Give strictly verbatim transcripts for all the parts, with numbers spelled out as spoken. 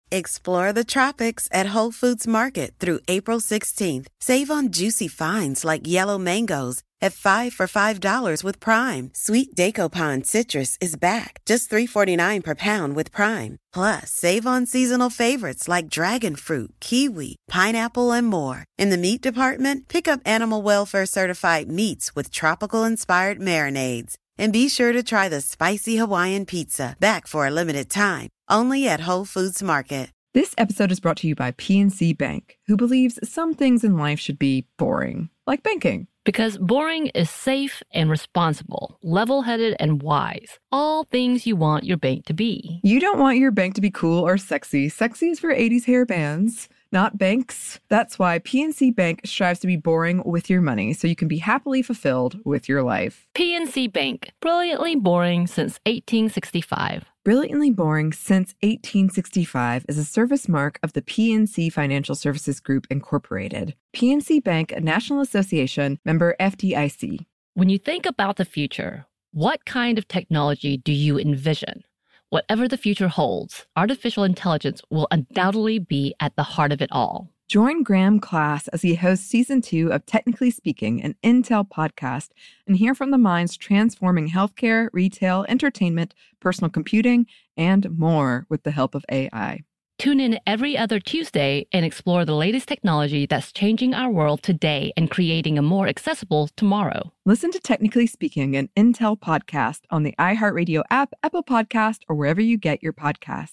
Explore the tropics at Whole Foods Market through April sixteenth. Save on juicy finds like yellow mangoes at five for five dollars with Prime. Sweet Daco citrus is back, just three forty-nine per pound with Prime. Plus, save on seasonal favorites like dragon fruit, kiwi, pineapple, and more. In the meat department, pick up Animal Welfare Certified meats with tropical-inspired marinades. And be sure to try the spicy Hawaiian pizza, back for a limited time, only at Whole Foods Market. This episode is brought to you by P N C Bank, who believes some things in life should be boring, like banking. Because boring is safe and responsible, level-headed and wise. All things you want your bank to be. You don't want your bank to be cool or sexy. Sexy is for eighties hair bands, not banks. That's why P N C Bank strives to be boring with your money so you can be happily fulfilled with your life. P N C Bank, brilliantly boring since eighteen sixty-five. Brilliantly Boring Since eighteen sixty-five is a service mark of the P N C Financial Services Group, Incorporated. P N C Bank, a National Association, member F D I C. When you think about the future, what kind of technology do you envision? Whatever the future holds, artificial intelligence will undoubtedly be at the heart of it all. Join Graham Class as he hosts season two of Technically Speaking, an Intel podcast, and hear from the minds transforming healthcare, retail, entertainment, personal computing, and more with the help of A I. Tune in every other Tuesday and explore the latest technology that's changing our world today and creating a more accessible tomorrow. Listen to Technically Speaking, an Intel podcast on the iHeartRadio app, Apple Podcast, or wherever you get your podcasts.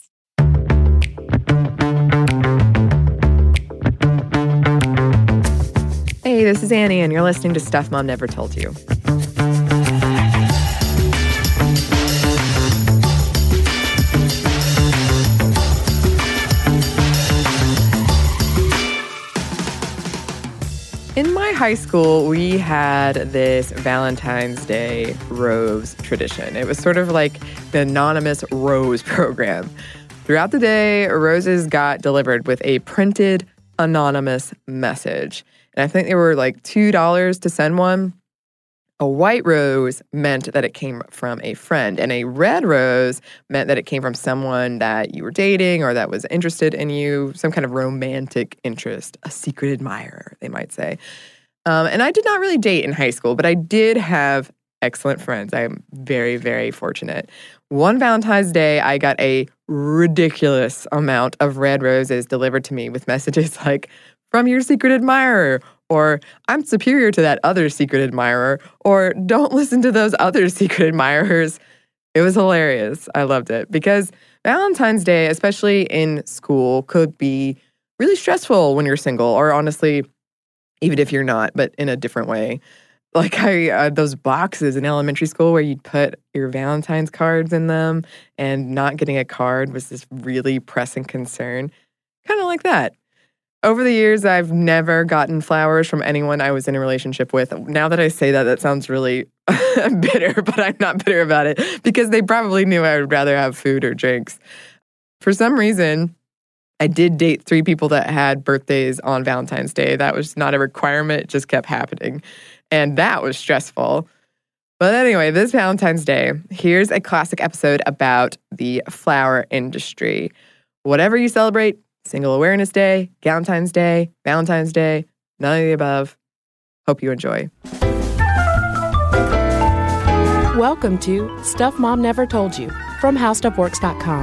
Hey, this is Annie, and you're listening to Stuff Mom Never Told You. In my high school, we had this Valentine's Day rose tradition. It was sort of like the anonymous rose program. Throughout the day, roses got delivered with a printed anonymous message. And I think they were like two dollars to send one. A white rose meant that it came from a friend, and a red rose meant that it came from someone that you were dating or that was interested in you, some kind of romantic interest, a secret admirer, they might say. Um, and I did not really date in high school, but I did have excellent friends. I am very, very fortunate. One Valentine's Day, I got a ridiculous amount of red roses delivered to me with messages like, from your secret admirer, or I'm superior to that other secret admirer, or don't listen to those other secret admirers. It was hilarious. I loved it because Valentine's Day, especially in school, could be really stressful when you're single, or honestly, even if you're not, but in a different way. Like I, uh, those boxes in elementary school where you'd put your Valentine's cards in them, and not getting a card was this really pressing concern. Kind of like that. Over the years, I've never gotten flowers from anyone I was in a relationship with. Now that I say that, that sounds really bitter, but I'm not bitter about it because they probably knew I would rather have food or drinks. For some reason, I did date three people that had birthdays on Valentine's Day. That was not a requirement. It just kept happening. And that was stressful. But anyway, this Valentine's Day, here's a classic episode about the flower industry. Whatever you celebrate, Single Awareness Day, Galentine's Day, Valentine's Day, none of the above. Hope you enjoy. Welcome to Stuff Mom Never Told You from How Stuff Works dot com.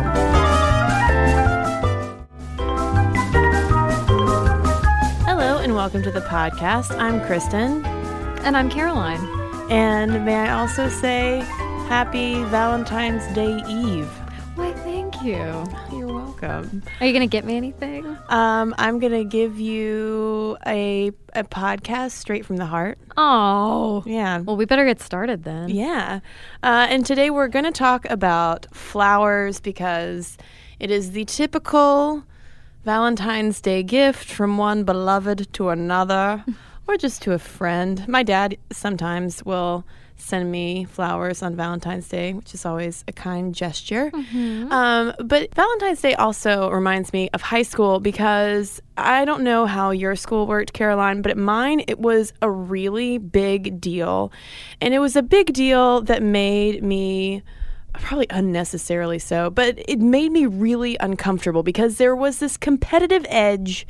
Hello and welcome to the podcast. I'm Kristen. And I'm Caroline. And may I also say Happy Valentine's Day Eve. Why, thank you. You're welcome. Are you going to get me anything? Um, I'm going to give you a a podcast straight from the heart. Oh. Yeah. Well, we better get started then. Yeah. Uh, and today we're going to talk about flowers because it is the typical Valentine's Day gift from one beloved to another or just to a friend. My dad sometimes will send me flowers on Valentine's Day, which is always a kind gesture. Mm-hmm. Um, but Valentine's Day also reminds me of high school because I don't know how your school worked, Caroline, but at mine, it was a really big deal. And it was a big deal that made me probably unnecessarily so, but it made me really uncomfortable because there was this competitive edge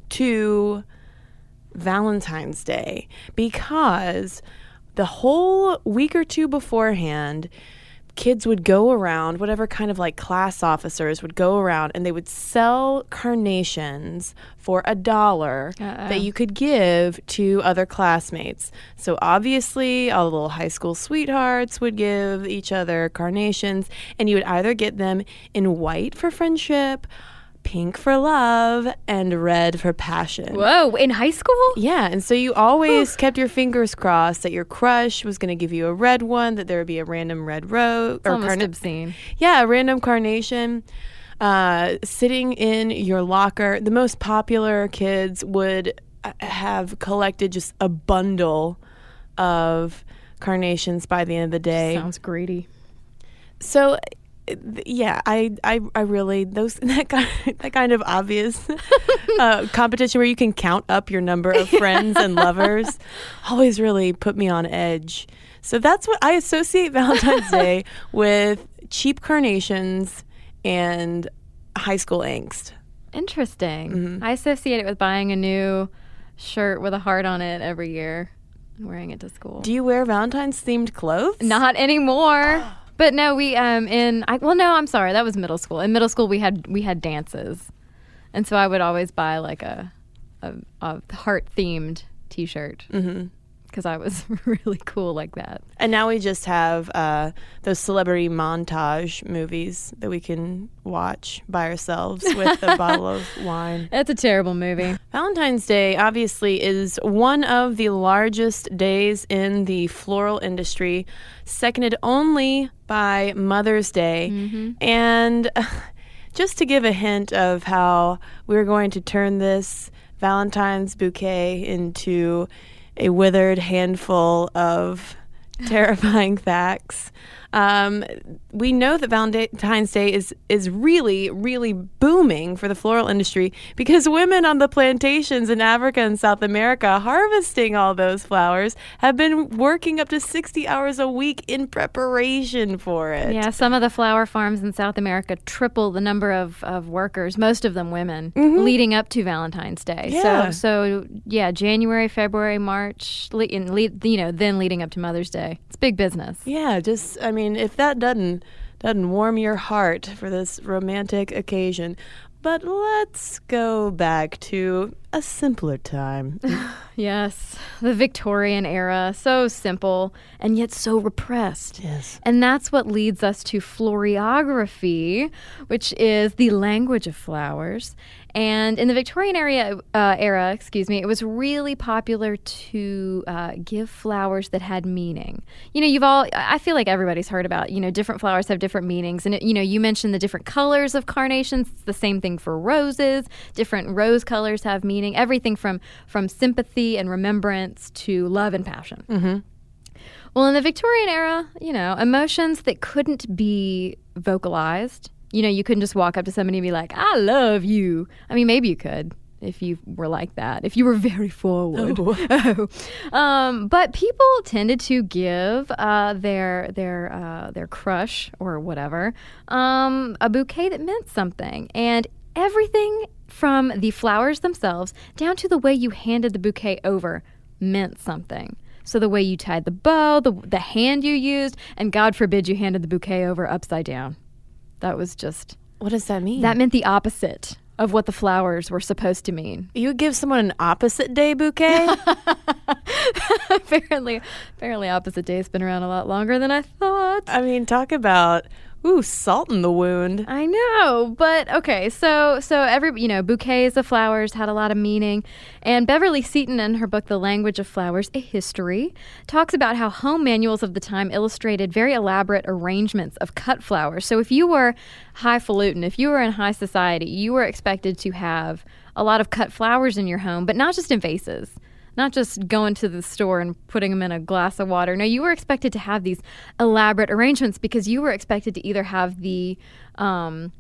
to Valentine's Day, because the whole week or two beforehand, kids would go around, whatever kind of like class officers would go around, and they would sell carnations for a dollar Uh-oh. that you could give to other classmates. So obviously, all the little high school sweethearts would give each other carnations, and you would either get them in white for friendship, pink for love, and red for passion. Whoa, in high school? Yeah, and so you always kept your fingers crossed that your crush was going to give you a red one, that there would be a random red rose It's almost carna- obscene. yeah, a random carnation uh, sitting in your locker. The most popular kids would uh, have collected just a bundle of carnations by the end of the day. Sounds greedy. So, yeah, I, I, I really those that kind that kind of obvious uh, competition where you can count up your number of friends and lovers always really put me on edge. So that's what I associate Valentine's Day with: cheap carnations and high school angst. Interesting. Mm-hmm. I associate it with buying a new shirt with a heart on it every year and wearing it to school. Do you wear Valentine's themed clothes? Not anymore. But no, we um in I, well no, I'm sorry, that was middle school. In middle school we had we had dances. And so I would always buy like a a, a heart themed t-shirt. Mm-hmm. Cuz I was really cool like that. And now we just have uh, those celebrity montage movies that we can watch by ourselves with a bottle of wine. It's a terrible movie. Valentine's Day obviously is one of the largest days in the floral industry, seconded only by Mother's Day. Mm-hmm. And uh, just to give a hint of how we're going to turn this Valentine's bouquet into a withered handful of terrifying facts. Um, we know that Valentine's Day is is really, really booming for the floral industry because women on the plantations in Africa and South America harvesting all those flowers have been working up to sixty hours a week in preparation for it. Yeah, some of the flower farms in South America triple the number of, of workers, most of them women, Mhm. leading up to Valentine's Day. Yeah. So, so yeah, January, February, March, le- in lead, you know, then leading up to Mother's Day. It's big business. Yeah, just I mean, if that doesn't doesn't warm your heart for this romantic occasion. But let's go back to a simpler time. Yes, the Victorian era, so simple and yet so repressed. Yes. And that's what leads us to floriography, which is the language of flowers. And in the Victorian era, uh, era, excuse me, it was really popular to uh, give flowers that had meaning. You know, you've all, I feel like everybody's heard about, you know, different flowers have different meanings. And, it, you know, you mentioned the different colors of carnations. It's the same thing for roses. Different rose colors have meaning. Everything from, from sympathy and remembrance to love and passion. Mm-hmm. Well, in the Victorian era, you know, emotions that couldn't be vocalized. You know, you couldn't just walk up to somebody and be like, I love you. I mean, maybe you could if you were like that, if you were very forward. Oh. um, but people tended to give uh, their their uh, their crush or whatever um, a bouquet that meant something. And everything from the flowers themselves down to the way you handed the bouquet over meant something. So the way you tied the bow, the, the hand you used, and God forbid you handed the bouquet over upside down. That was just... What does that mean? That meant the opposite of what the flowers were supposed to mean. You would give someone an opposite day bouquet? apparently, apparently opposite day has been around a lot longer than I thought. I mean, talk about, ooh, salt in the wound. I know, but okay, so so every, you know, bouquets of flowers had a lot of meaning. And Beverly Seaton, in her book, The Language of Flowers, A History, talks about how home manuals of the time illustrated very elaborate arrangements of cut flowers. So if you were highfalutin, if you were in high society, you were expected to have a lot of cut flowers in your home, but not just in vases. Not just going to the store and putting them in a glass of water. No, you were expected to have these elaborate arrangements because you were expected to either have the um,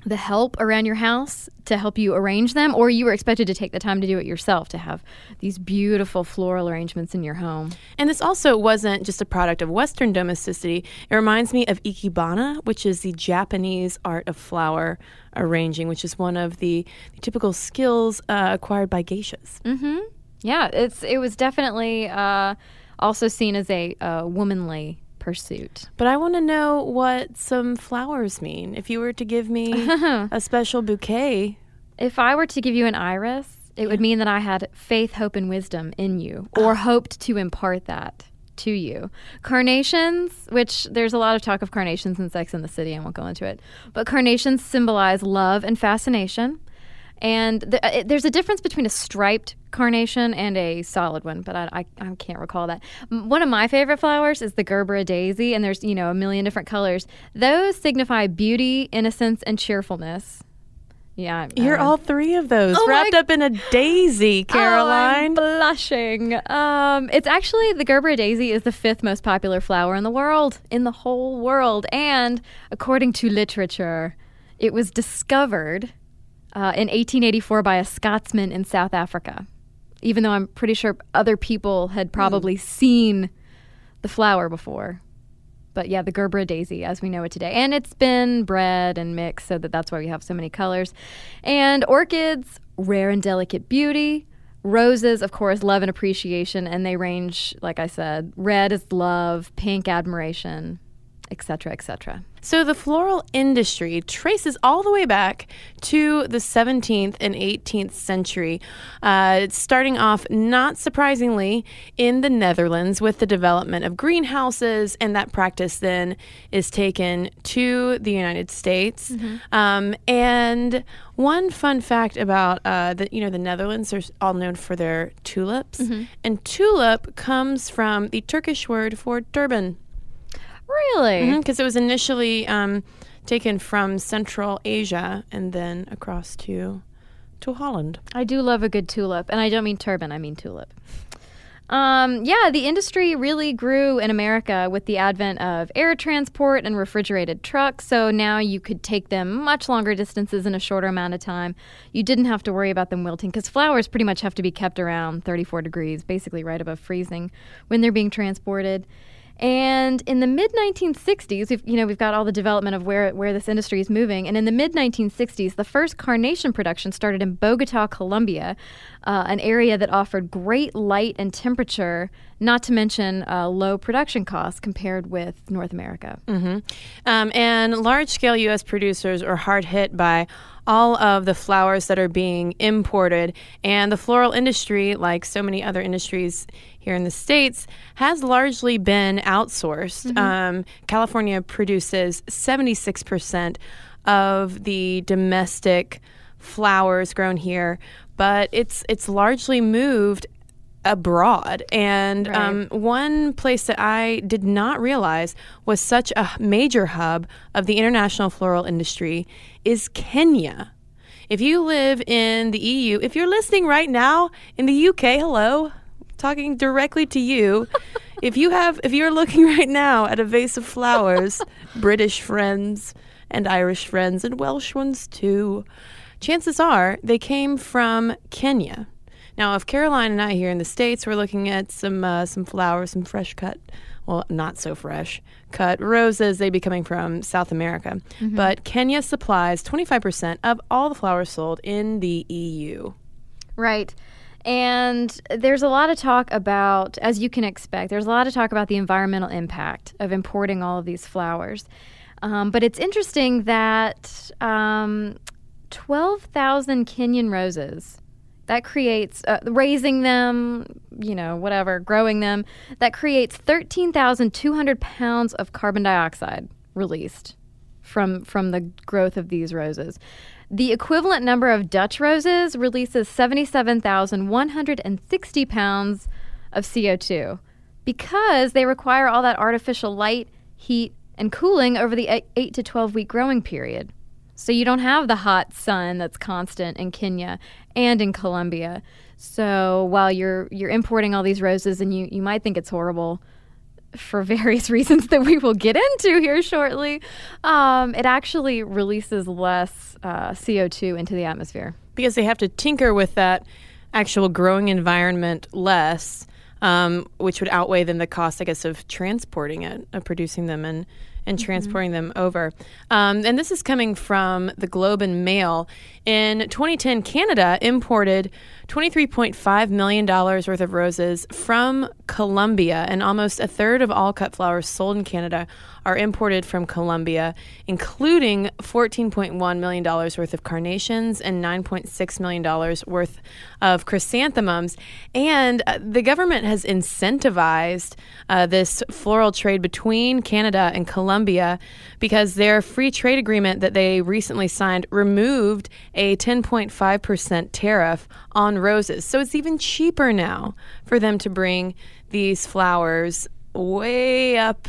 the help around your house to help you arrange them, or you were expected to take the time to do it yourself to have these beautiful floral arrangements in your home. And this also wasn't just a product of Western domesticity. It reminds me of ikebana, which is the Japanese art of flower arranging, which is one of the, the typical skills uh, acquired by geishas. Mm-hmm. Yeah, it's it was definitely uh, also seen as a uh, womanly pursuit. But I want to know what some flowers mean. If you were to give me a special bouquet. If I were to give you an iris, it yeah. would mean that I had faith, hope, and wisdom in you, or hoped to impart that to you. Carnations, which there's a lot of talk of carnations in Sex and the City, I won't go into it, but carnations symbolize love and fascination. And the, it, there's a difference between a striped carnation and a solid one, but I, I, I can't recall that. M- One of my favorite flowers is the Gerbera daisy, and there's, you know, a million different colors. Those signify beauty, innocence, and cheerfulness. Yeah. You're uh, all three of those oh wrapped my... up in a daisy, Caroline. Oh, I'm blushing. Um, it's actually, the Gerbera daisy is the fifth most popular flower in the world, in the whole world. And according to literature, it was discovered Uh, in eighteen eighty-four by a Scotsman in South Africa, even though I'm pretty sure other people had probably mm. seen the flower before. But yeah, the Gerbera daisy as we know it today. And it's been bred and mixed so that that's why we have so many colors. And orchids, rare and delicate beauty. Roses, of course, love and appreciation. And they range, like I said, red is love, pink admiration, et cetera, et cetera. So the floral industry traces all the way back to the seventeenth and eighteenth century, uh, starting off, not surprisingly, in the Netherlands with the development of greenhouses, and that practice then is taken to the United States. Mm-hmm. Um, and one fun fact about uh, the, you know, the Netherlands are all known for their tulips, mm-hmm. and tulip comes from the Turkish word for turban. Really? Because mm-hmm, it was initially um, taken from Central Asia and then across to to Holland. I do love a good tulip, and I don't mean turban, I mean tulip. Um, yeah, the industry really grew in America with the advent of air transport and refrigerated trucks, so now you could take them much longer distances in a shorter amount of time. You didn't have to worry about them wilting, because flowers pretty much have to be kept around thirty-four degrees, basically right above freezing, when they're being transported. And in the mid nineteen sixties, we've, you know, we've got all the development of where where this industry is moving. And in the mid nineteen sixties, the first carnation production started in Bogota, Colombia, uh, an area that offered great light and temperature, not to mention uh, low production costs compared with North America. Mm-hmm. Um, and large-scale U S producers are hard hit by all of the flowers that are being imported. And the floral industry, like so many other industries here in the States, has largely been outsourced. Mm-hmm. Um, California produces seventy-six percent of the domestic flowers grown here, but it's it's largely moved abroad. And right. um, one place that I did not realize was such a major hub of the international floral industry is Kenya. If you live in the E U, if you're listening right now in the U K, hello, talking directly to you. If you have, if you're looking right now at a vase of flowers, British friends and Irish friends and Welsh ones too, chances are they came from Kenya. Now, if Caroline and I here in the States were looking at some uh, some flowers, some fresh cut, well, not so fresh, cut roses, they'd be coming from South America. Mm-hmm. But Kenya supplies twenty-five percent of all the flowers sold in the E U. Right. And there's a lot of talk about, as you can expect, there's a lot of talk about the environmental impact of importing all of these flowers. Um, but it's interesting that um, twelve thousand Kenyan roses, that creates, uh, raising them, you know, whatever, growing them, that creates thirteen thousand two hundred pounds of carbon dioxide released from from the growth of these roses. The equivalent number of Dutch roses releases seventy-seven thousand one hundred sixty pounds of C O two because they require all that artificial light, heat, and cooling over the eight to twelve week growing period. So you don't have the hot sun that's constant in Kenya and in Colombia. So while you're you're importing all these roses and you, you might think it's horrible, for various reasons that we will get into here shortly, um, it actually releases less uh, C O two into the atmosphere. Because they have to tinker with that actual growing environment less, um, which would outweigh then the cost, I guess, of transporting it, of producing them and, and mm-hmm. transporting them over. Um, and this is coming from the Globe and Mail. In twenty ten, Canada imported twenty-three point five million dollars worth of roses from Colombia, and almost a third of all cut flowers sold in Canada are imported from Colombia, including fourteen point one million dollars worth of carnations and nine point six million dollars worth of chrysanthemums. And uh, the government has incentivized uh, this floral trade between Canada and Colombia because their free trade agreement that they recently signed removed a ten point five percent tariff on roses. So it's even cheaper now for them to bring these flowers way up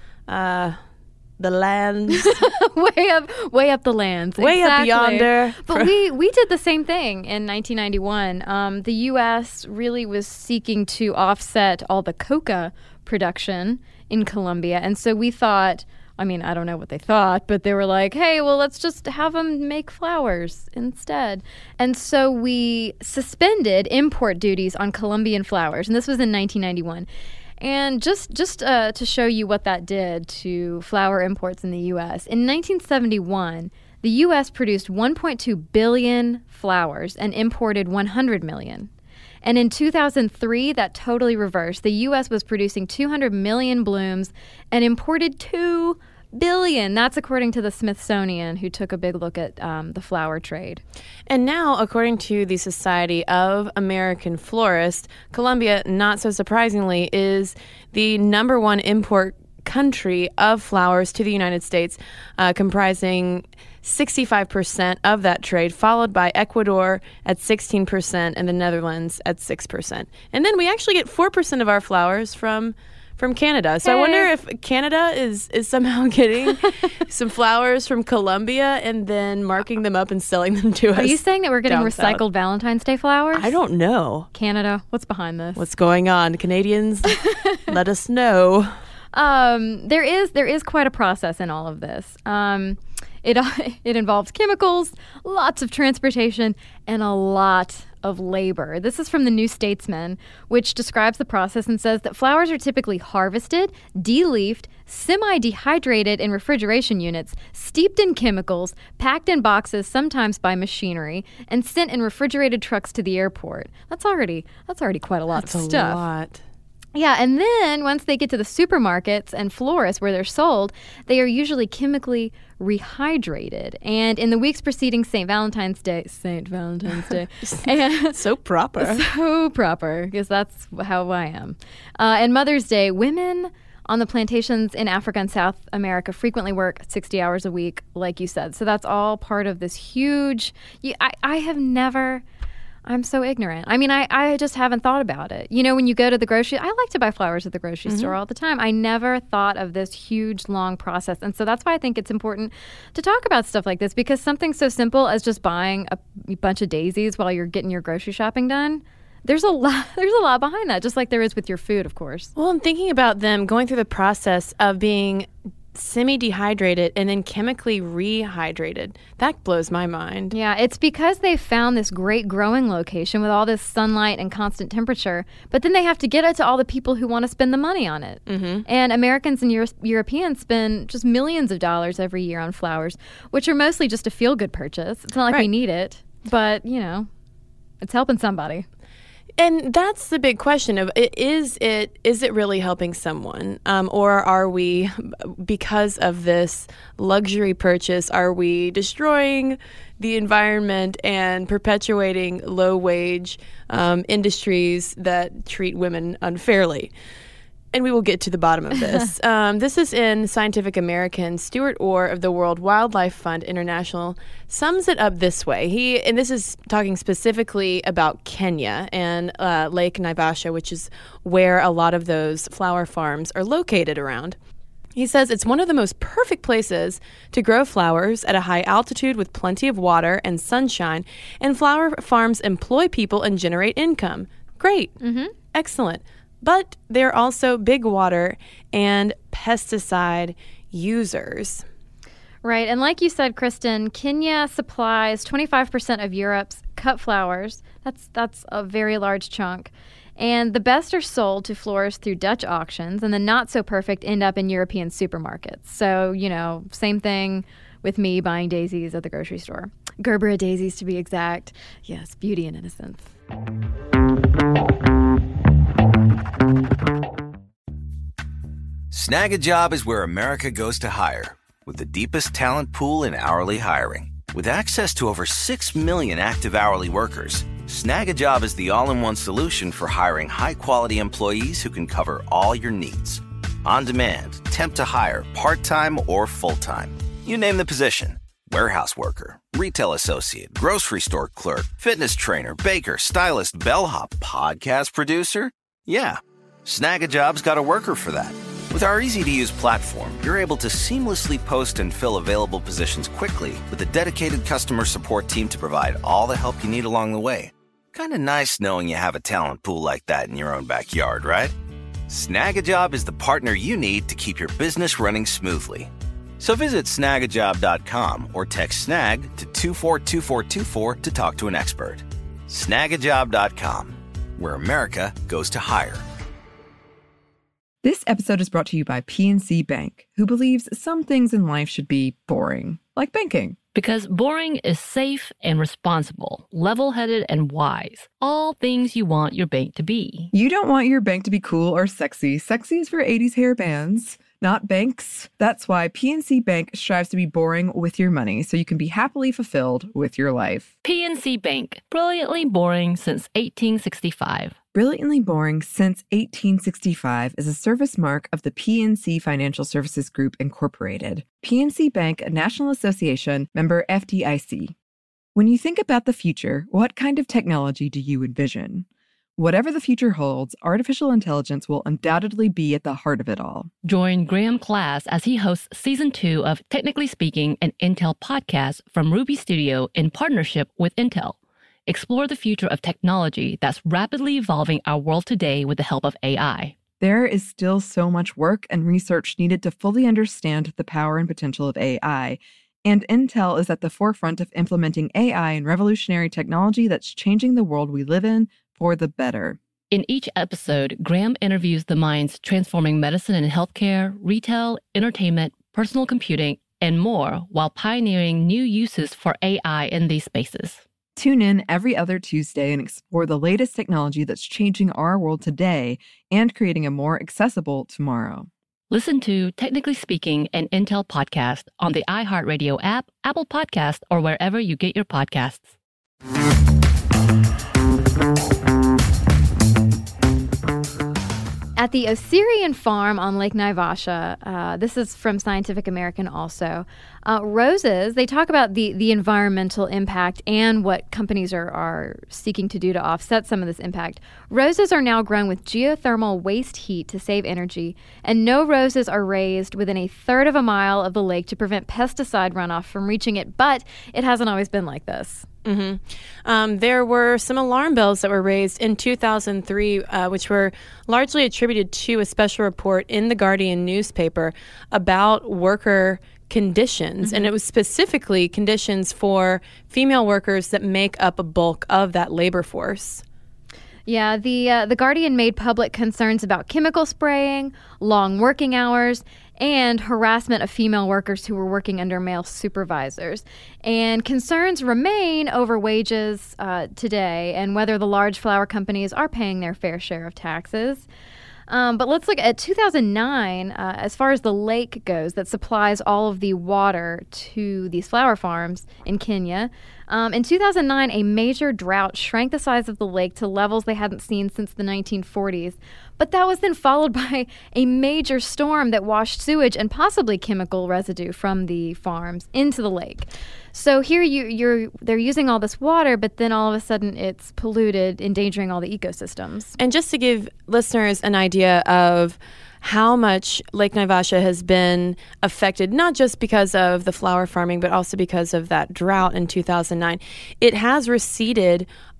uh, the lands. way up way up the lands. Way exactly. up yonder. But we, we did the same thing in nineteen ninety-one. Um, the U S really was seeking to offset all the coca production in Colombia. And so we thought, I mean, I don't know what they thought, but they were like, hey, well, let's just have them make flowers instead. And so we suspended import duties on Colombian flowers. And this was in nineteen ninety-one. And just just uh, to show you what that did to flower imports in the U S, in nineteen seventy-one, the U S produced one point two billion flowers and imported one hundred million. And in two thousand three, that totally reversed. The U S was producing two hundred million blooms and imported two billion. That's according to the Smithsonian, who took a big look at um, the flower trade. And now, according to the Society of American Florists, Colombia, not so surprisingly, is the number one import country of flowers to the United States, uh, comprising sixty-five percent of that trade, followed by Ecuador at sixteen percent and the Netherlands at six percent. And then we actually get four percent of our flowers from from Canada. So hey. I wonder if Canada is, is somehow getting some flowers from Colombia and then marking them up and selling them to us. Are you saying that we're getting recycled south. Valentine's Day flowers? I don't know. Canada, what's behind this? What's going on? Canadians, let us know. Um, there is there is quite a process in all of this. Um, it it involves chemicals, lots of transportation, and a lot of labor. This is from the New Statesman, which describes the process and says that flowers are typically harvested, de-leafed, semi-dehydrated in refrigeration units, steeped in chemicals, packed in boxes, sometimes by machinery, and sent in refrigerated trucks to the airport. That's already that's already quite a lot that's of stuff. A lot. Yeah, and then once they get to the supermarkets and florists where they're sold, they are usually chemically rehydrated. And in the weeks preceding Saint Valentine's Day, Saint Valentine's Day, and so proper, so proper, because that's how I am. Uh, and Mother's Day, women on the plantations in Africa and South America frequently work sixty hours a week, like you said. So that's all part of this huge. You, I, I have never. I'm so ignorant. I mean, I, I just haven't thought about it. You know, when you go to the grocery, I like to buy flowers at the grocery mm-hmm. store all the time. I never thought of this huge, long process. And so that's why I think it's important to talk about stuff like this, because something so simple as just buying a bunch of daisies while you're getting your grocery shopping done, there's a lot there's a lot behind that, just like there is with your food, of course. Well, I'm thinking about them going through the process of being semi-dehydrated and then chemically rehydrated. That blows my mind. Yeah, it's because they found this great growing location with all this sunlight and constant temperature, but then they have to get it to all the people who want to spend the money on it. Mm-hmm. And Americans and Euro- Europeans spend just millions of dollars every year on flowers, which are mostly just a feel-good purchase. It's not like right. we need it, but, you know, it's helping somebody. And that's the big question of, is it is it really helping someone? Um, or are we, because of this luxury purchase, are we destroying the environment and perpetuating low-wage um, industries that treat women unfairly? And we will get to the bottom of this. um, this is in Scientific American. Stuart Orr of the World Wildlife Fund International sums it up this way. He and this is talking specifically about Kenya and uh, Lake Naivasha, which is where a lot of those flower farms are located around. He says it's one of the most perfect places to grow flowers at a high altitude with plenty of water and sunshine, and flower farms employ people and generate income. Great. Mm-hmm. Excellent. but they're also big water and pesticide users. Right. And like you said, Kristen, Kenya supplies twenty-five percent of Europe's cut flowers. That's that's a very large chunk. And the best are sold to florists through Dutch auctions, and the not so perfect end up in European supermarkets. So, you know, same thing with me buying daisies at the grocery store. Gerbera daisies, to be exact. Yes, beauty and innocence. Snag a Job is where America goes to hire, with the deepest talent pool in hourly hiring. With access to over six million active hourly workers, Snag a Job is the all-in-one solution for hiring high-quality employees who can cover all your needs. On demand, temp to hire, part-time or full-time. You name the position. Warehouse worker, retail associate, grocery store clerk, fitness trainer, baker, stylist, bellhop, podcast producer. Yeah, Snag a Job's got a worker for that. With our easy-to-use platform, you're able to seamlessly post and fill available positions quickly with a dedicated customer support team to provide all the help you need along the way. Kind of nice knowing you have a talent pool like that in your own backyard, right? Snag a Job is the partner you need to keep your business running smoothly. So visit snag a job dot com or text SNAG to two four two four two four to talk to an expert. snag a job dot com, where America goes to hire. This episode is brought to you by P N C Bank, who believes some things in life should be boring, like banking. Because boring is safe and responsible, level-headed and wise. All things you want your bank to be. You don't want your bank to be cool or sexy. Sexy is for eighties hair bands, not banks. That's why P N C Bank strives to be boring with your money so you can be happily fulfilled with your life. P N C Bank, brilliantly boring since eighteen sixty-five. Brilliantly Boring Since eighteen sixty-five is a service mark of the P N C Financial Services Group, Incorporated. P N C Bank, a National Association, member F D I C. When you think about the future, what kind of technology do you envision? Whatever the future holds, artificial intelligence will undoubtedly be at the heart of it all. Join Graham Class as he hosts Season two of Technically Speaking, an Intel podcast from Ruby Studio in partnership with Intel. Explore the future of technology that's rapidly evolving our world today with the help of A I. There is still so much work and research needed to fully understand the power and potential of A I, and Intel is at the forefront of implementing A I and revolutionary technology that's changing the world we live in for the better. In each episode, Graham interviews the minds transforming medicine and healthcare, retail, entertainment, personal computing, and more while pioneering new uses for A I in these spaces. Tune in every other Tuesday and explore the latest technology that's changing our world today and creating a more accessible tomorrow. Listen to Technically Speaking, an Intel podcast on the iHeartRadio app, Apple Podcast, or wherever you get your podcasts. At the Osirian farm on Lake Naivasha, uh, this is from Scientific American also, uh, roses, they talk about the, the environmental impact and what companies are, are seeking to do to offset some of this impact. Roses are now grown with geothermal waste heat to save energy, and no roses are raised within a third of a mile of the lake to prevent pesticide runoff from reaching it, but it hasn't always been like this. Mm-hmm. Um, there were some alarm bells that were raised in two thousand three, uh, which were largely attributed to a special report in the Guardian newspaper about worker conditions. Mm-hmm. And it was specifically conditions for female workers that make up a bulk of that labor force. Yeah, the uh, the Guardian made public concerns about chemical spraying, long working hours, and harassment of female workers who were working under male supervisors. And concerns remain over wages uh, today and whether the large flower companies are paying their fair share of taxes. Um, but let's look at two thousand nine, uh, as far as the lake goes that supplies all of the water to these flower farms in Kenya. Um, in two thousand nine, a major drought shrank the size of the lake to levels they hadn't seen since the nineteen forties. But that was then followed by a major storm that washed sewage and possibly chemical residue from the farms into the lake. So here you, you're they're using all this water, but then all of a sudden it's polluted, endangering all the ecosystems. And just to give listeners an idea of how much Lake Naivasha has been affected, not just because of the flower farming, but also because of that drought in two thousand nine, it has receded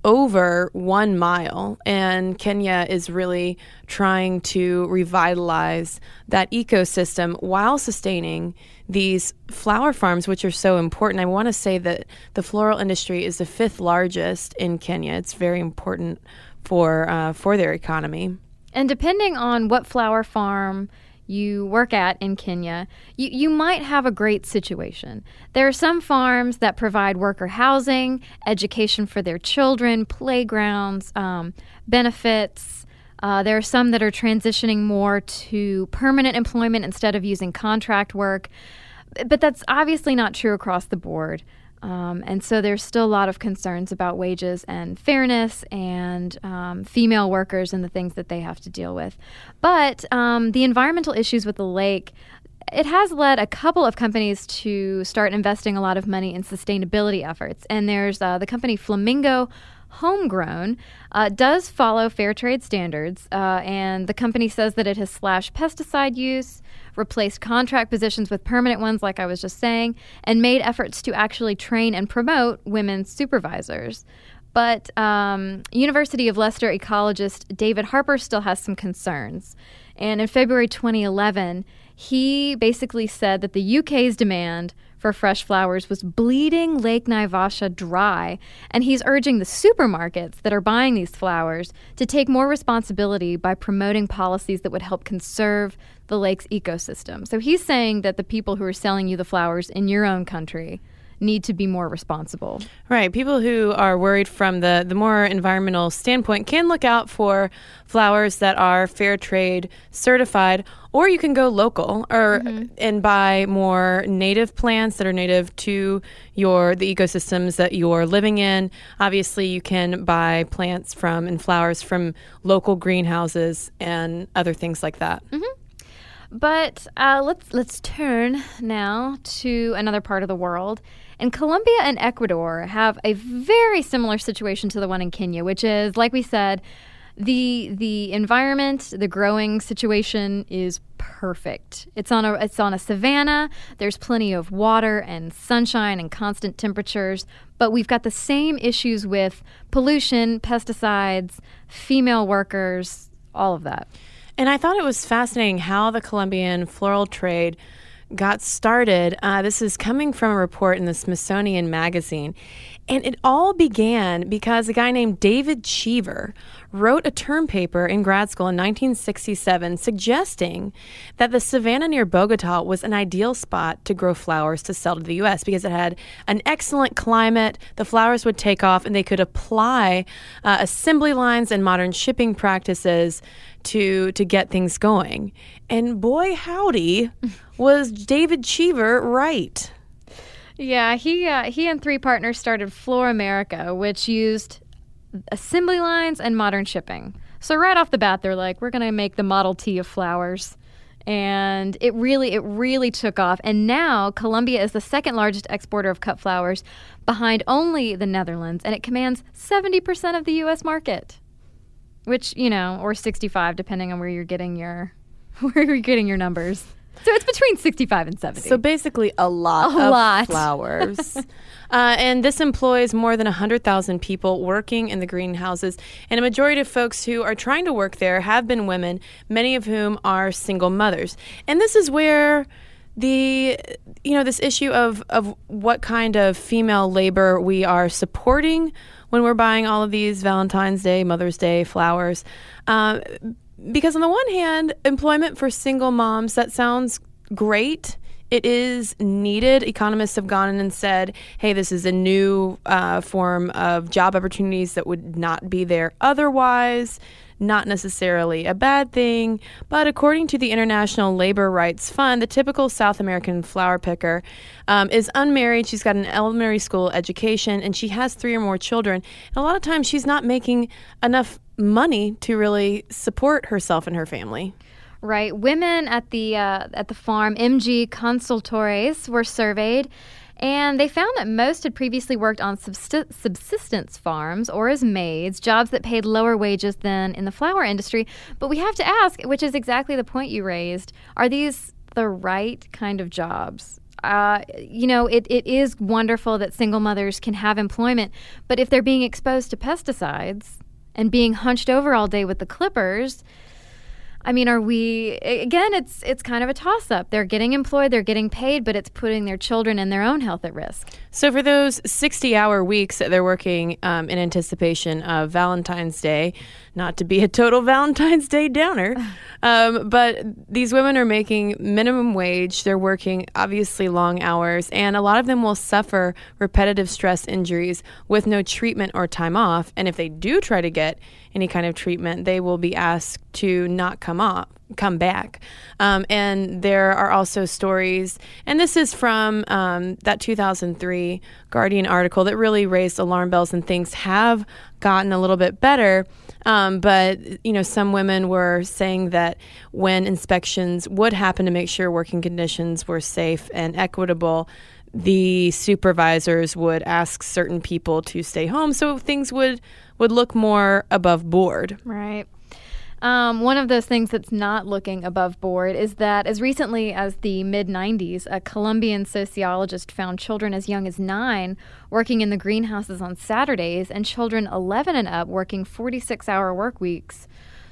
over one mile, and Kenya is really trying to revitalize that ecosystem while sustaining these flower farms, which are so important. I want to say that the floral industry is the fifth largest in Kenya. It's very important for uh, for their economy. And depending on what flower farm you work at in Kenya, you, you might have a great situation. There are some farms that provide worker housing, education for their children, playgrounds, um, benefits. Uh, there are some that are transitioning more to permanent employment instead of using contract work. But that's obviously not true across the board. Um, and so there's still a lot of concerns about wages and fairness and um, female workers and the things that they have to deal with. But um, the environmental issues with the lake, it has led a couple of companies to start investing a lot of money in sustainability efforts. And there's uh, the company Flamingo Homegrown uh, does follow fair trade standards, uh, and the company says that it has slashed pesticide use, replaced contract positions with permanent ones, like I was just saying, and made efforts to actually train and promote women's supervisors. But um, University of Leicester ecologist David Harper still has some concerns. And in February twenty eleven, he basically said that the U K's demand for fresh flowers was bleeding Lake Naivasha dry, and he's urging the supermarkets that are buying these flowers to take more responsibility by promoting policies that would help conserve the lake's ecosystem. So he's saying that the people who are selling you the flowers in your own country need to be more responsible. Right. People who are worried from the, the more environmental standpoint can look out for flowers that are fair trade certified, or you can go local or mm-hmm. and buy more native plants that are native to your the ecosystems that you're living in. Obviously, you can buy plants from and flowers from local greenhouses and other things like that. Mm-hmm. But uh, let's let's turn now to another part of the world. And Colombia and Ecuador have a very similar situation to the one in Kenya, which is, like we said, the the environment, the growing situation is perfect. It's on a it's on a savanna. There's plenty of water and sunshine and constant temperatures, but we've got the same issues with pollution, pesticides, female workers, all of that. And I thought it was fascinating how the Colombian floral trade got started. Uh, this is coming from a report in the Smithsonian Magazine. And it all began because a guy named David Cheever wrote a term paper in grad school in nineteen sixty-seven suggesting that the savanna near Bogota was an ideal spot to grow flowers to sell to the U S because it had an excellent climate, the flowers would take off, and they could apply uh, assembly lines and modern shipping practices to to get things going. And boy, howdy, was David Cheever right. Yeah, he uh, he and three partners started Flora America, which used assembly lines and modern shipping. So right off the bat, they're like, we're going to make the Model T of flowers. And it really, it really took off. And now Colombia is the second largest exporter of cut flowers, behind only the Netherlands, and it commands seventy percent of the U S market. Which, you know, or sixty-five, depending on where you're getting your where you're getting your numbers. So it's between sixty-five and seventy. So basically a lot a of lot. flowers. uh, and this employs more than one hundred thousand people working in the greenhouses. And a majority of folks who are trying to work there have been women, many of whom are single mothers. And this is where the, you know, this issue of, of what kind of female labor we are supporting when we're buying all of these Valentine's Day, Mother's Day flowers. Uh, because on the one hand, employment for single moms, that sounds great. It is needed. Economists have gone in and said, hey, this is a new uh, form of job opportunities that would not be there otherwise. Not necessarily a bad thing, but according to the International Labor Rights Fund, the typical South American flower picker um, is unmarried. She's got an elementary school education, and she has three or more children. And a lot of times she's not making enough money to really support herself and her family. Right. Women at the uh, at the farm, M G Consultores, were surveyed, and they found that most had previously worked on subsist- subsistence farms or as maids, jobs that paid lower wages than in the flower industry. But we have to ask, which is exactly the point you raised, are these the right kind of jobs? uh, you know, it, it is wonderful that single mothers can have employment, but if they're being exposed to pesticides and being hunched over all day with the clippers, I mean, are we, again, it's it's kind of a toss-up. They're getting employed, they're getting paid, but it's putting their children and their own health at risk. So for those sixty-hour weeks that they're working um, in anticipation of Valentine's Day, not to be a total Valentine's Day downer, um, but these women are making minimum wage. They're working obviously long hours, and a lot of them will suffer repetitive stress injuries with no treatment or time off. And if they do try to get any kind of treatment, they will be asked to not come off, come back. Um, and there are also stories, and this is from um, that two thousand three Guardian article that really raised alarm bells, and things have gotten a little bit better. Um, but, you know, some women were saying that when inspections would happen to make sure working conditions were safe and equitable, the supervisors would ask certain people to stay home, so things would would look more above board. Right. Um, one of those things that's not looking above board is that as recently as the mid nineties, a Colombian sociologist found children as young as nine working in the greenhouses on Saturdays and children eleven and up working forty-six hour work weeks.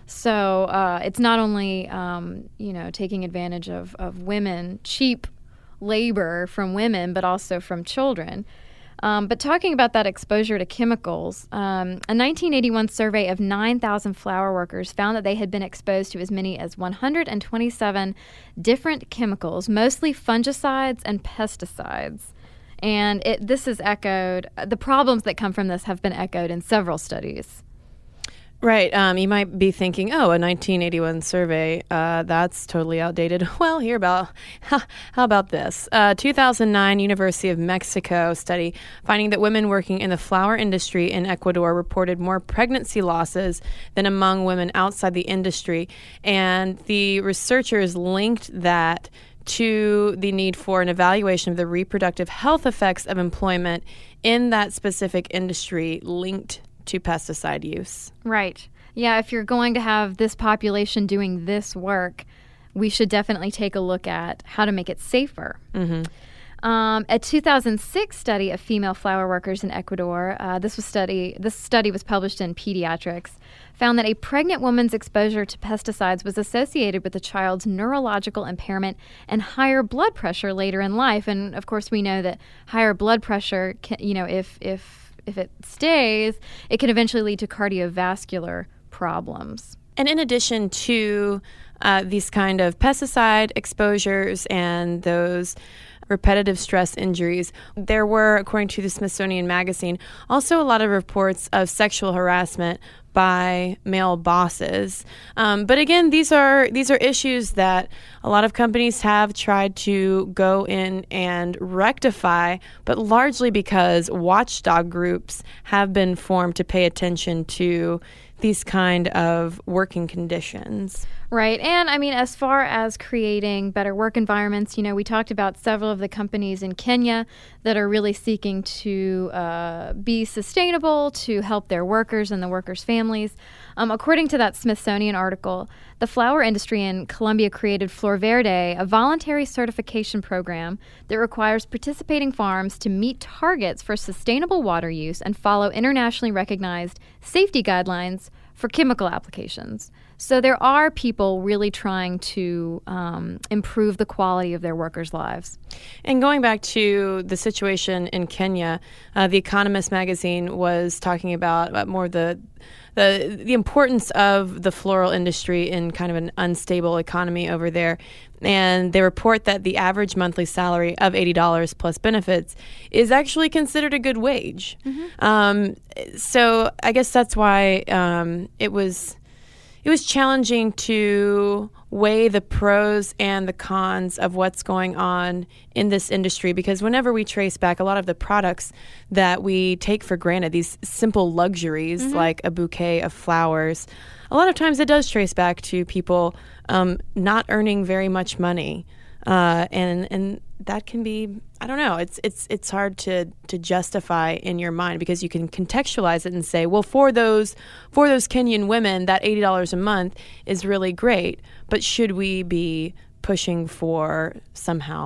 So uh, it's not only, um, you know, taking advantage of, of women, cheap labor from women, but also from children. Um, but talking about that exposure to chemicals, um, a nineteen eighty-one survey of nine thousand flower workers found that they had been exposed to as many as one hundred twenty-seven different chemicals, mostly fungicides and pesticides. And it, this is echoed, the problems that come from this have been echoed in several studies. Right. Um, you might be thinking, oh, a nineteen eighty-one survey, uh, that's totally outdated. Well, here about, how about this? Uh, two thousand nine University of Mexico study finding that women working in the flower industry in Ecuador reported more pregnancy losses than among women outside the industry. And the researchers linked that to the need for an evaluation of the reproductive health effects of employment in that specific industry linked to pesticide use. Right. Yeah, if you're going to have this population doing this work, we should definitely take a look at how to make it safer. Mm-hmm. Um, a two thousand six study of female flower workers in Ecuador, uh, this was study. This study was published in Pediatrics, found that a pregnant woman's exposure to pesticides was associated with the child's neurological impairment and higher blood pressure later in life. And of course, we know that higher blood pressure, can, you know, if if if it stays, it can eventually lead to cardiovascular problems. And in addition to uh, these kind of pesticide exposures and those repetitive stress injuries, there were, according to the Smithsonian Magazine, also a lot of reports of sexual harassment by male bosses. Um, but again, these are these are issues that a lot of companies have tried to go in and rectify, but largely because watchdog groups have been formed to pay attention to these kind of working conditions. Right. And I mean, as far as creating better work environments, you know, we talked about several of the companies in Kenya that are really seeking to uh, be sustainable, to help their workers and the workers' families. Um, according to that Smithsonian article, the flower industry in Colombia created Flor Verde, a voluntary certification program that requires participating farms to meet targets for sustainable water use and follow internationally recognized safety guidelines for chemical applications. So there are people really trying to um, improve the quality of their workers' lives. And going back to the situation in Kenya, uh, The Economist magazine was talking about, about more the the the importance of the floral industry in kind of an unstable economy over there. And they report that the average monthly salary of eighty dollars plus benefits is actually considered a good wage. Mm-hmm. Um, so I guess that's why um, it was it was challenging to weigh the pros and the cons of what's going on in this industry, because whenever we trace back a lot of the products that we take for granted, these simple luxuries mm-hmm. like a bouquet of flowers, a lot of times it does trace back to people um, not earning very much money. Uh, and and that can be, I don't know, it's it's it's hard to to justify in your mind, because you can contextualize it and say, well, for those for those Kenyan women, that eighty dollars a month is really great, but should we be pushing for somehow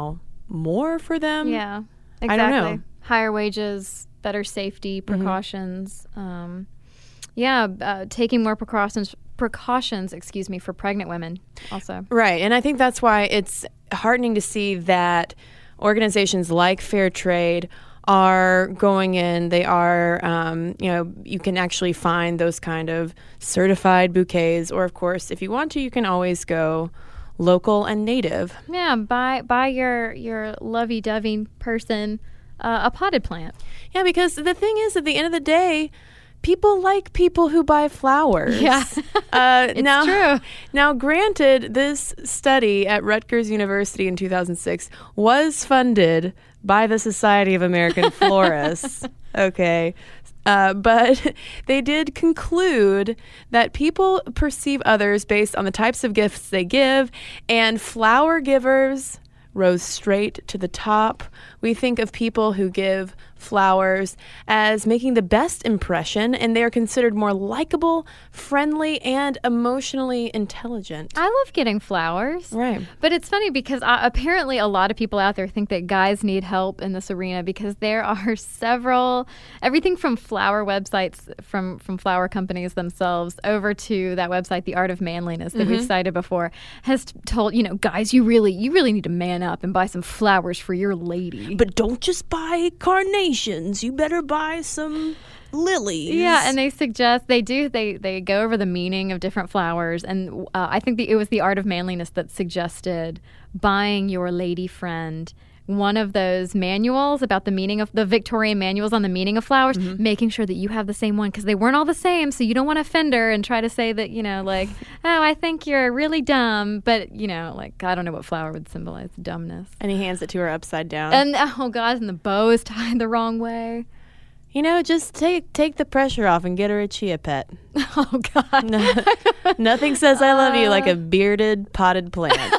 more for them. Yeah, exactly. I don't know. Higher wages, better safety precautions. Mm-hmm. Um, yeah, uh, taking more precautions, precautions, excuse me, for pregnant women also. Right, and I think that's why it's heartening to see that organizations like Fair Trade are going in. They are, um, you know, you can actually find those kind of certified bouquets, or of course, if you want to, you can always go local and native. Yeah, buy buy your your lovey-dovey person uh, a potted plant. Yeah, because the thing is, at the end of the day, people like people who buy flowers. Yeah, uh, it's now, true. Now, granted, this study at Rutgers University in two thousand six was funded by the Society of American Florists. Okay. Uh, but they did conclude that people perceive others based on the types of gifts they give, and flower givers rose straight to the top. We think of people who give flowers as making the best impression, and they are considered more likable, friendly, and emotionally intelligent. I love getting flowers. Right. But it's funny because uh, apparently a lot of people out there think that guys need help in this arena, because there are several, everything from flower websites, from, from flower companies themselves, over to that website, The Art of Manliness, that mm-hmm. we've cited before, has told, you know, guys, you really, you really need to man up and buy some flowers for your lady. But don't just buy carnations. You better buy some lilies. Yeah, and they suggest, they do, they they go over the meaning of different flowers. And uh, I think the, it was The Art of Manliness that suggested buying your lady friend one of those manuals about the meaning of, the Victorian manuals on the meaning of flowers, mm-hmm. making sure that you have the same one, because they weren't all the same, so you don't want to offend her and try to say that, you know, like, oh, I think you're really dumb, but, you know, like, I don't know what flower would symbolize dumbness. And he hands it to her upside down. And, oh, God, and the bow is tied the wrong way. You know, just take take the pressure off and get her a chia pet. Oh, God. No, nothing says I love you like a bearded potted plant.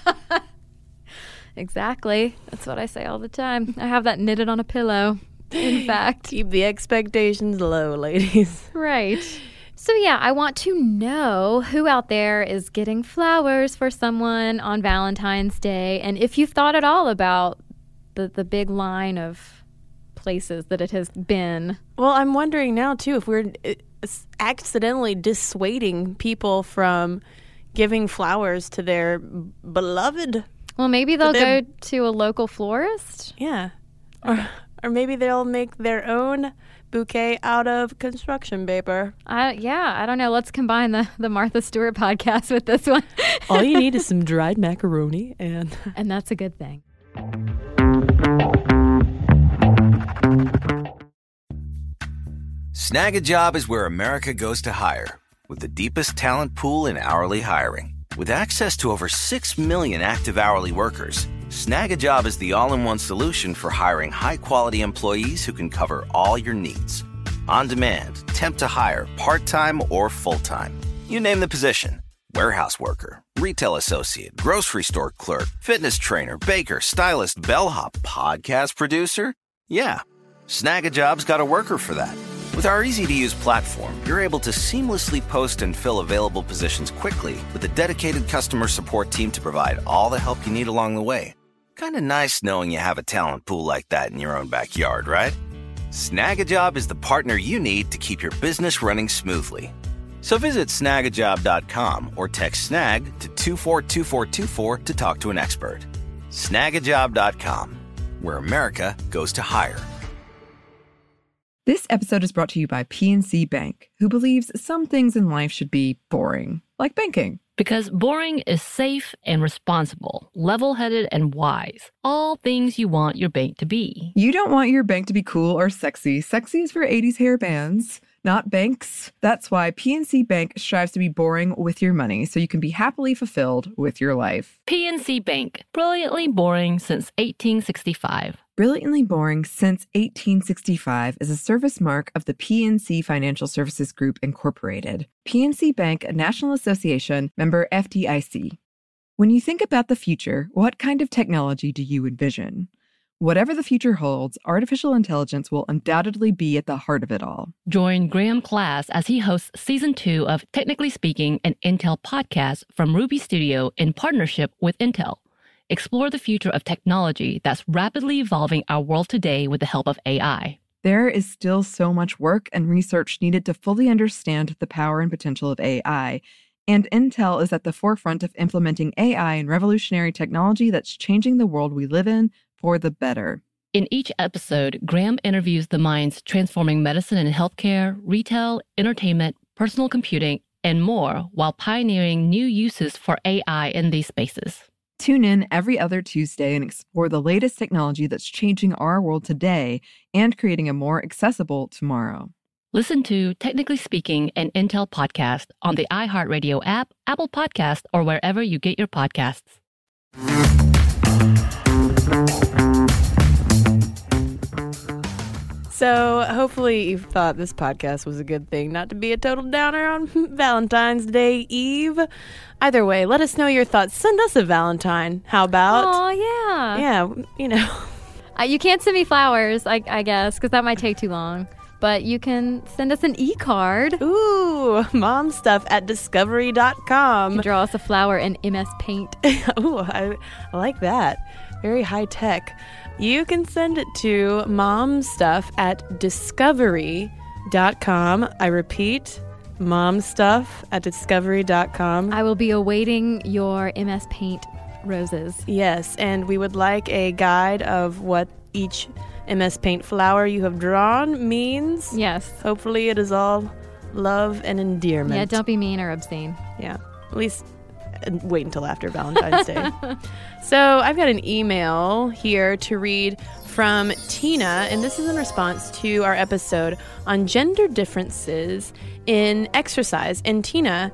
Exactly. That's what I say all the time. I have that knitted on a pillow, in fact. Keep the expectations low, ladies. Right. So, yeah, I want to know who out there is getting flowers for someone on Valentine's Day, and if you've thought at all about the, the big line of places that it has been. Well, I'm wondering now, too, if we're accidentally dissuading people from giving flowers to their beloved. Well, maybe they'll go to a local florist. Yeah. Or, or maybe they'll make their own bouquet out of construction paper. I, yeah, I don't know. Let's combine the, the Martha Stewart podcast with this one. All you need is some dried macaroni, and... And that's a good thing. Snag a Job is where America goes to hire, with the deepest talent pool in hourly hiring. With access to over six million active hourly workers, Snag a Job is the all-in-one solution for hiring high-quality employees who can cover all your needs. On demand, temp to hire, part-time or full-time. You name the position. Warehouse worker, retail associate, grocery store clerk, fitness trainer, baker, stylist, bellhop, podcast producer. Yeah, Snag a Job's got a worker for that. With our easy-to-use platform, you're able to seamlessly post and fill available positions quickly with a dedicated customer support team to provide all the help you need along the way. Kind of nice knowing you have a talent pool like that in your own backyard, right? Snag a Job is the partner you need to keep your business running smoothly. So visit snag a job dot com or text SNAG to two four two four two four to talk to an expert. snag a job dot com, where America goes to hire. This episode is brought to you by P N C Bank, who believes some things in life should be boring, like banking. Because boring is safe and responsible, level-headed and wise. All things you want your bank to be. You don't want your bank to be cool or sexy. Sexy is for eighties hair bands, not banks. That's why P N C Bank strives to be boring with your money so you can be happily fulfilled with your life. P N C Bank, brilliantly boring since eighteen sixty-five. Brilliantly Boring Since eighteen sixty-five is a service mark of the P N C Financial Services Group, Incorporated. P N C Bank, a National Association, member F D I C. When you think about the future, what kind of technology do you envision? Whatever the future holds, artificial intelligence will undoubtedly be at the heart of it all. Join Graham Class as he hosts season two of Technically Speaking, an Intel podcast from Ruby Studio in partnership with Intel. Explore the future of technology that's rapidly evolving our world today with the help of A I. There is still so much work and research needed to fully understand the power and potential of A I, and Intel is at the forefront of implementing A I and revolutionary technology that's changing the world we live in for the better. In each episode, Graham interviews the minds transforming medicine and healthcare, retail, entertainment, personal computing, and more while pioneering new uses for A I in these spaces. Tune in every other Tuesday and explore the latest technology that's changing our world today and creating a more accessible tomorrow. Listen to Technically Speaking, an Intel podcast on the iHeartRadio app, Apple Podcast, or wherever you get your podcasts. So hopefully you thought this podcast was a good thing, not to be a total downer on Valentine's Day Eve. Either way, let us know your thoughts. Send us a Valentine. How about? Oh, yeah. Yeah, you know. Uh, you can't send me flowers, I, I guess, because that might take too long. But you can send us an e-card. Ooh, mom stuff at discovery dot com. You can draw us a flower in M S Paint. Ooh, I, I like that. Very high tech. You can send it to momstuff at discovery dot com. I repeat, momstuff at discovery dot com. I will be awaiting your M S Paint roses. Yes, and we would like a guide of what each M S Paint flower you have drawn means. Yes. Hopefully it is all love and endearment. Yeah, don't be mean or obscene. Yeah, at least wait until after Valentine's Day. So I've got an email here to read from Tina, and this is in response to our episode on gender differences in exercise. And Tina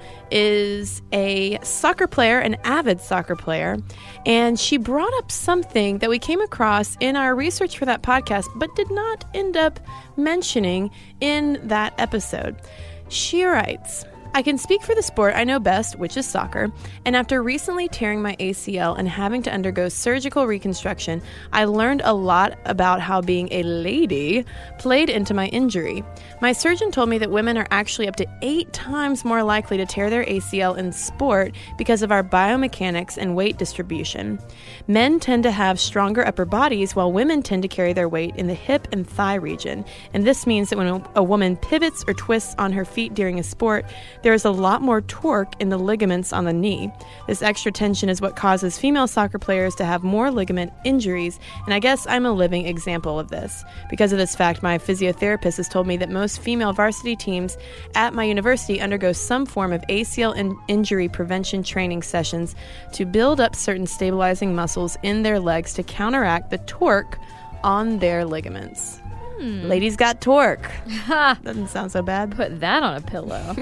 is a soccer player, an avid soccer player, and she brought up something that we came across in our research for that podcast, but did not end up mentioning in that episode. She writes, I can speak for the sport I know best, which is soccer, and after recently tearing my A C L and having to undergo surgical reconstruction, I learned a lot about how being a lady played into my injury. My surgeon told me that women are actually up to eight times more likely to tear their A C L in sport because of our biomechanics and weight distribution. Men tend to have stronger upper bodies, while women tend to carry their weight in the hip and thigh region, and this means that when a woman pivots or twists on her feet during a sport, there is a lot more torque in the ligaments on the knee. This extra tension is what causes female soccer players to have more ligament injuries, and I guess I'm a living example of this. Because of this fact, my physiotherapist has told me that most female varsity teams at my university undergo some form of A C L in- injury prevention training sessions to build up certain stabilizing muscles in their legs to counteract the torque on their ligaments. Hmm. Ladies got torque. Doesn't sound so bad. Put that on a pillow.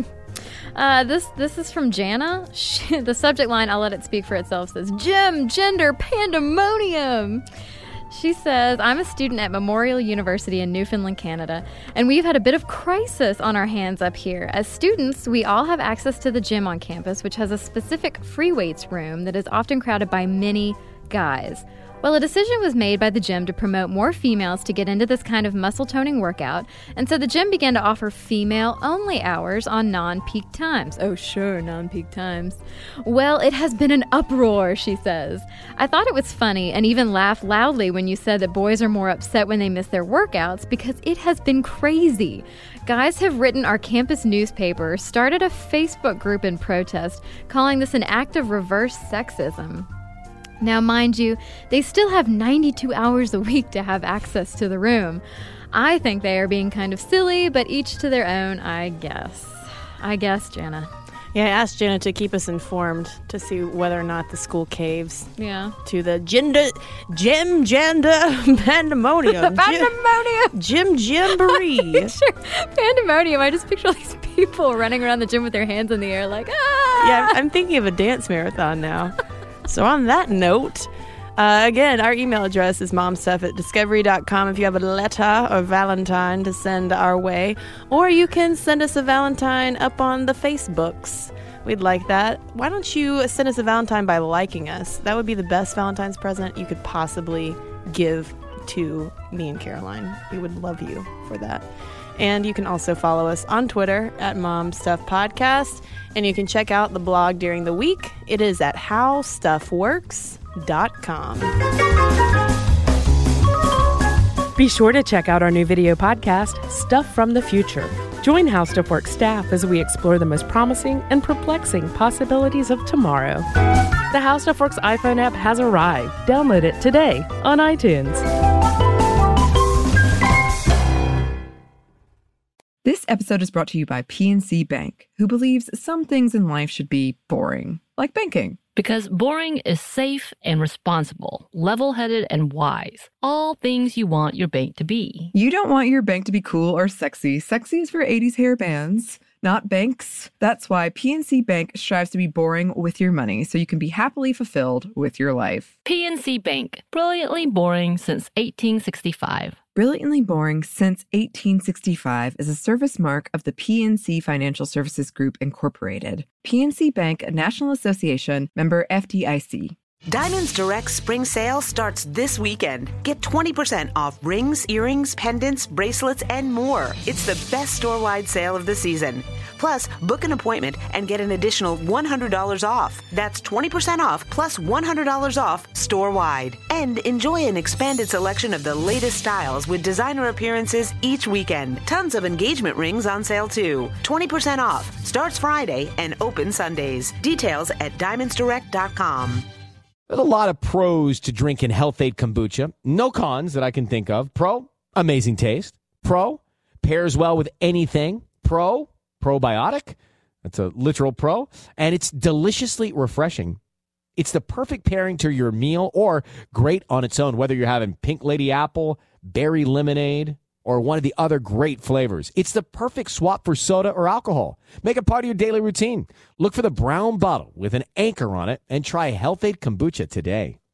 Uh, this this is from Jana. She, the subject line, I'll let it speak for itself, says, Gym, gender, pandemonium. She says, I'm a student at Memorial University in Newfoundland, Canada, and we've had a bit of crisis on our hands up here. As students, we all have access to the gym on campus, which has a specific free weights room that is often crowded by many guys. Well, a decision was made by the gym to promote more females to get into this kind of muscle-toning workout, and so the gym began to offer female-only hours on non-peak times. Oh, sure, non-peak times. Well, it has been an uproar, she says. I thought it was funny and even laughed loudly when you said that boys are more upset when they miss their workouts, because it has been crazy. Guys have written our campus newspaper, started a Facebook group in protest, calling this an act of reverse sexism. Now, mind you, they still have ninety-two hours a week to have access to the room. I think they are being kind of silly, but each to their own, I guess. I guess, Jana. Yeah, I asked Jana to keep us informed to see whether or not the school caves Yeah. to the gender, gym, gender, pandemonium. Pandemonium! Gym, jamboree. Sure. Pandemonium. I just picture all these people running around the gym with their hands in the air like, ah! Yeah, I'm thinking of a dance marathon now. So on that note, uh, again, our email address is momstuff at discovery dot com if you have a letter or Valentine to send our way. Or you can send us a Valentine up on the Facebooks. We'd like that. Why don't you send us a Valentine by liking us? That would be the best Valentine's present you could possibly give to me and Caroline. We would love you for that. And you can also follow us on Twitter at Mom Stuff Podcast. And you can check out the blog during the week. It is at how stuff works dot com. Be sure to check out our new video podcast, Stuff from the Future. Join How Stuff Works staff as we explore the most promising and perplexing possibilities of tomorrow. The How Stuff Works iPhone app has arrived. Download it today on iTunes. This episode is brought to you by P N C Bank, who believes some things in life should be boring, like banking. Because boring is safe and responsible, level-headed and wise. All things you want your bank to be. You don't want your bank to be cool or sexy. Sexy is for eighties hair bands, not banks. That's why P N C Bank strives to be boring with your money so you can be happily fulfilled with your life. P N C Bank, brilliantly boring since eighteen sixty-five. Brilliantly Boring Since eighteen sixty-five is a service mark of the P N C Financial Services Group, Incorporated. P N C Bank, a National Association, member F D I C. Diamonds Direct Spring Sale starts this weekend. Get twenty percent off rings, earrings, pendants, bracelets, and more. It's the best store-wide sale of the season. Plus, book an appointment and get an additional one hundred dollars off. That's twenty percent off plus one hundred dollars off store-wide. And enjoy an expanded selection of the latest styles with designer appearances each weekend. Tons of engagement rings on sale too. twenty percent off. Starts Friday and open Sundays. Details at diamonds direct dot com. There's a lot of pros to drinking Health-Ade kombucha. No cons that I can think of. Pro, amazing taste. Pro, pairs well with anything. Pro, probiotic. That's a literal pro. And it's deliciously refreshing. It's the perfect pairing to your meal or great on its own, whether you're having pink lady apple, berry lemonade, or one of the other great flavors. It's the perfect swap for soda or alcohol. Make it part of your daily routine. Look for the brown bottle with an anchor on it and try Health-Ade kombucha today.